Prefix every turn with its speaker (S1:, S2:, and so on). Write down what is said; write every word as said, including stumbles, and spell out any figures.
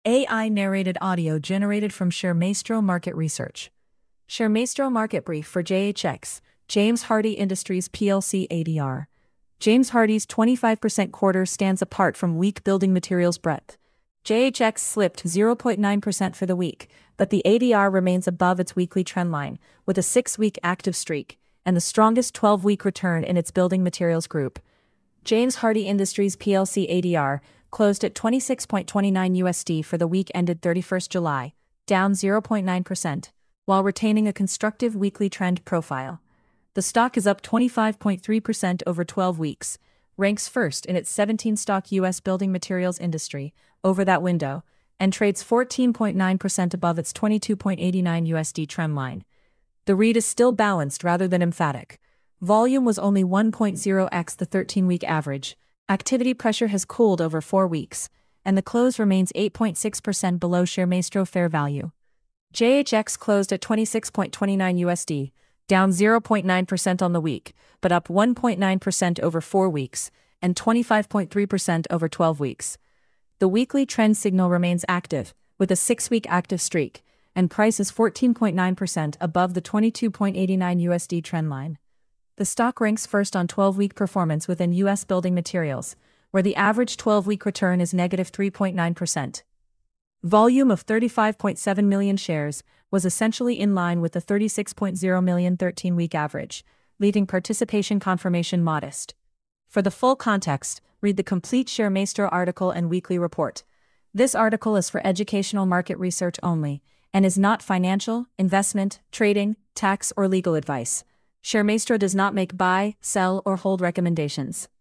S1: A I-narrated audio generated from ShareMaestro Market Research. ShareMaestro Market Brief for J H X, James Hardie Industries P L C A D R. James Hardie's twenty-five percent quarter stands apart from weak building materials breadth. J H X slipped zero point nine percent for the week, but the A D R remains above its weekly trendline, with a six-week active streak, and the strongest twelve-week return in its building materials group. James Hardie Industries P L C A D R closed at twenty-six point two nine U S D for the week ended thirty-first of July, down zero point nine percent, while retaining a constructive weekly trend profile. The stock is up twenty-five point three percent over twelve weeks, ranks first in its seventeen-stock U S building materials industry over that window, and trades fourteen point nine percent above its twenty-two point eight nine U S D trendline. The read is still balanced rather than emphatic. Volume was only one point zero x the thirteen-week average. Activity pressure has cooled over four weeks, and the close remains eight point six percent below ShareMaestro fair value. J H X closed at twenty-six point two nine U S D, down zero point nine percent on the week, but up one point nine percent over four weeks, and twenty-five point three percent over twelve weeks. The weekly trend signal remains active, with a six-week active streak, and price is fourteen point nine percent above the twenty-two point eight nine U S D trendline. The stock ranks first on twelve-week performance within U S building materials, where the average twelve-week return is negative three point nine percent. Volume of thirty-five point seven million shares was essentially in line with the thirty-six point zero million thirteen-week average, leaving participation confirmation modest. For the full context, read the complete ShareMaestro article and weekly report. This article is for educational market research only, and is not financial, investment, trading, tax, or legal advice. ShareMaestro does not make buy, sell, or hold recommendations.